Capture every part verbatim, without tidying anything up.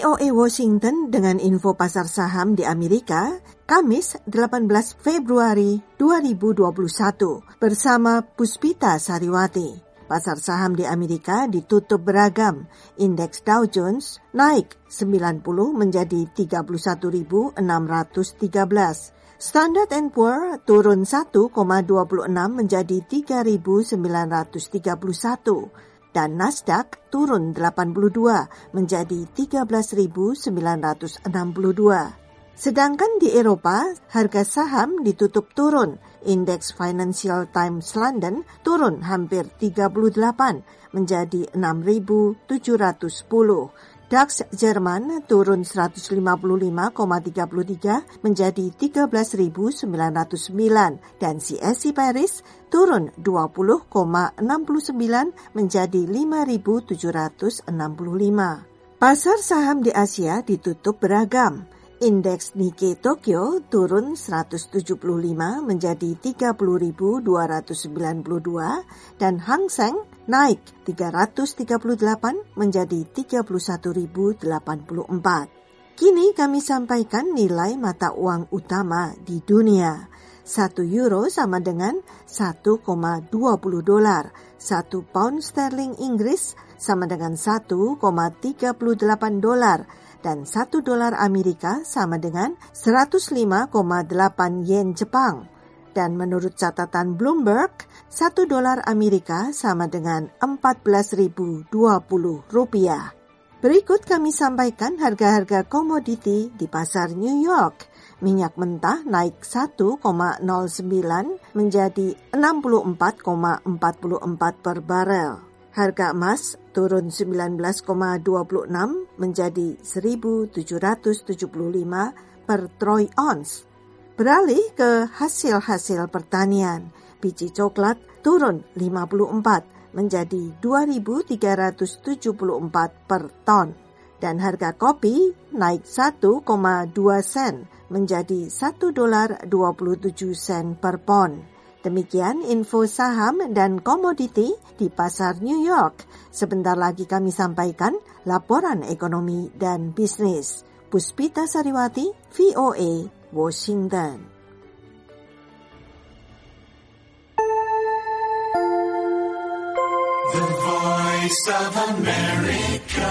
O A Washington dengan info pasar saham di Amerika, Kamis delapan belas Februari dua ribu dua puluh satu bersama Puspita Sariwati. Pasar saham di Amerika ditutup beragam. Indeks Dow Jones naik sembilan puluh menjadi tiga puluh satu ribu enam ratus tiga belas. Standard and Poor turun satu koma dua enam menjadi tiga ribu sembilan ratus tiga puluh satu. Dan Nasdaq turun delapan puluh dua menjadi tiga belas ribu sembilan ratus enam puluh dua. Sedangkan di Eropa, harga saham ditutup turun. Indeks Financial Times London turun hampir tiga puluh delapan menjadi enam ribu tujuh ratus sepuluh. DAX Jerman turun seratus lima puluh lima koma tiga tiga menjadi tiga belas ribu sembilan ratus sembilan dan C S I Paris turun dua puluh koma enam sembilan menjadi lima ribu tujuh ratus enam puluh lima. Pasar saham di Asia ditutup beragam. Indeks Nikkei Tokyo turun seratus tujuh puluh lima menjadi tiga puluh ribu dua ratus sembilan puluh dua dan Hang Seng naik tiga ratus tiga puluh delapan menjadi tiga puluh satu ribu delapan puluh empat. Kini kami sampaikan nilai mata uang utama di dunia. Satu euro sama dengan satu koma dua puluh dolar. Satu pound sterling Inggris sama dengan satu koma tiga delapan dolar. Dan satu dolar Amerika sama dengan seratus lima koma delapan yen Jepang. Dan menurut catatan Bloomberg, satu dolar Amerika sama dengan empat belas ribu dua puluh rupiah. Berikut kami sampaikan harga-harga komoditi di pasar New York. Minyak mentah naik satu koma nol sembilan menjadi enam puluh empat koma empat empat per barel. Harga emas turun sembilan belas koma dua enam menjadi seribu tujuh ratus tujuh puluh lima per troy ounce. Beralih ke hasil-hasil pertanian, biji coklat turun lima puluh empat menjadi dua ribu tiga ratus tujuh puluh empat per ton. Dan harga kopi naik satu koma dua sen menjadi satu dolar dua puluh tujuh sen per pon. Demikian info saham dan komoditi di pasar New York. Sebentar lagi kami sampaikan laporan ekonomi dan bisnis. Puspita Sariwati, V O A, Washington. The Voice of America.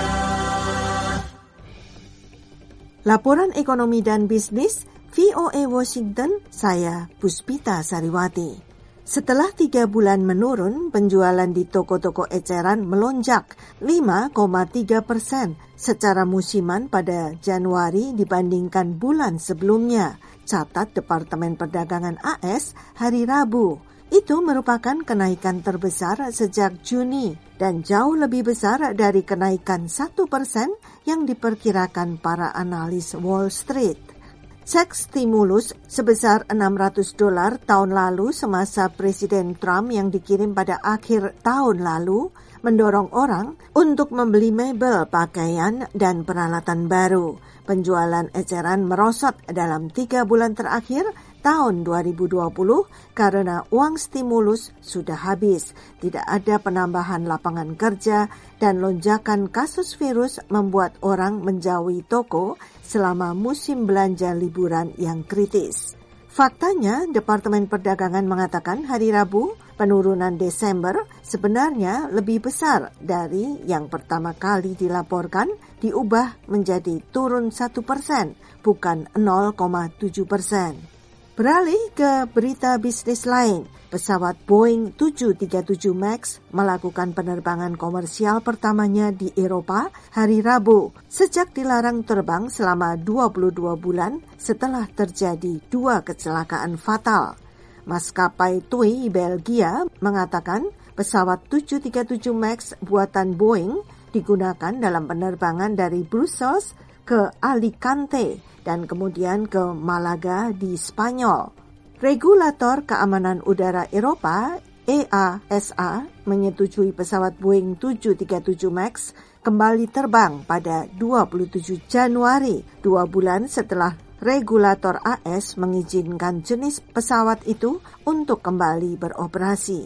Laporan ekonomi dan bisnis V O A Washington, saya Puspita Sariwati. Setelah tiga bulan menurun, penjualan di toko-toko eceran melonjak lima koma tiga persen secara musiman pada Januari dibandingkan bulan sebelumnya, catat Departemen Perdagangan A S hari Rabu. Itu merupakan kenaikan terbesar sejak Juni dan jauh lebih besar dari kenaikan satu persen yang diperkirakan para analis Wall Street. Cek stimulus sebesar enam ratus dolar tahun lalu semasa Presiden Trump yang dikirim pada akhir tahun lalu mendorong orang untuk membeli mebel, pakaian, dan peralatan baru. Penjualan eceran merosot dalam tiga bulan terakhir tahun dua ribu dua puluh karena uang stimulus sudah habis, tidak ada penambahan lapangan kerja, dan lonjakan kasus virus membuat orang menjauhi toko selama musim belanja liburan yang kritis. Faktanya, Departemen Perdagangan mengatakan hari Rabu, penurunan Desember sebenarnya lebih besar dari yang pertama kali dilaporkan, diubah menjadi turun satu persen, bukan nol koma tujuh persen. Beralih ke berita bisnis lain, pesawat Boeing tujuh tiga tujuh Max melakukan penerbangan komersial pertamanya di Eropa hari Rabu sejak dilarang terbang selama dua puluh dua bulan setelah terjadi dua kecelakaan fatal. Maskapai T U I Belgia mengatakan pesawat tujuh tiga tujuh Max buatan Boeing digunakan dalam penerbangan dari Brussels ke Alicante dan kemudian ke Malaga di Spanyol. Regulator Keamanan Udara Eropa, E A S A, menyetujui pesawat Boeing tujuh tiga tujuh Max kembali terbang pada dua puluh tujuh Januari, dua bulan setelah regulator A S mengizinkan jenis pesawat itu untuk kembali beroperasi.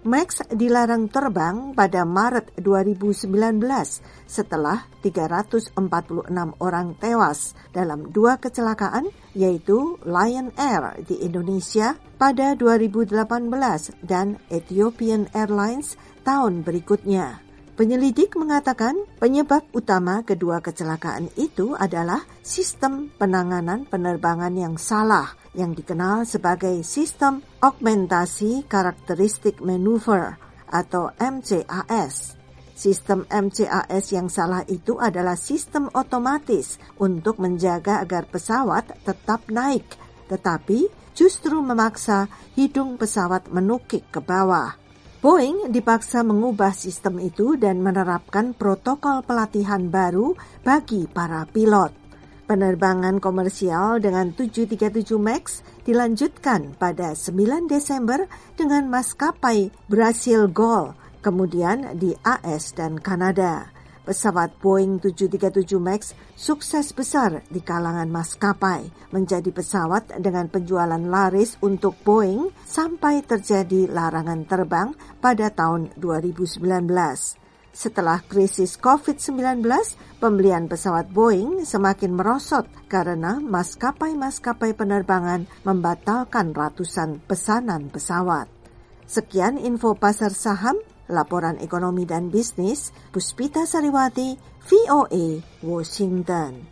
Max dilarang terbang pada Maret dua ribu sembilan belas setelah tiga ratus empat puluh enam orang tewas dalam dua kecelakaan, yaitu Lion Air di Indonesia pada dua ribu delapan belas dan Ethiopian Airlines tahun berikutnya. Penyelidik mengatakan penyebab utama kedua kecelakaan itu adalah sistem penanganan penerbangan yang salah yang dikenal sebagai sistem augmentasi karakteristik maneuver atau M C A S. Sistem M C A S yang salah itu adalah sistem otomatis untuk menjaga agar pesawat tetap naik, tetapi justru memaksa hidung pesawat menukik ke bawah. Boeing dipaksa mengubah sistem itu dan menerapkan protokol pelatihan baru bagi para pilot. Penerbangan komersial dengan tujuh tiga tujuh Max dilanjutkan pada sembilan Desember dengan maskapai Brasil Gol, kemudian di A S dan Kanada. Pesawat Boeing tujuh tiga tujuh Max sukses besar di kalangan maskapai, menjadi pesawat dengan penjualan laris untuk Boeing sampai terjadi larangan terbang pada tahun dua ribu sembilan belas. Setelah krisis covid sembilan belas, pembelian pesawat Boeing semakin merosot karena maskapai-maskapai penerbangan membatalkan ratusan pesanan pesawat. Sekian info pasar saham, laporan ekonomi dan bisnis, Puspita Sariwati, V O A, Washington.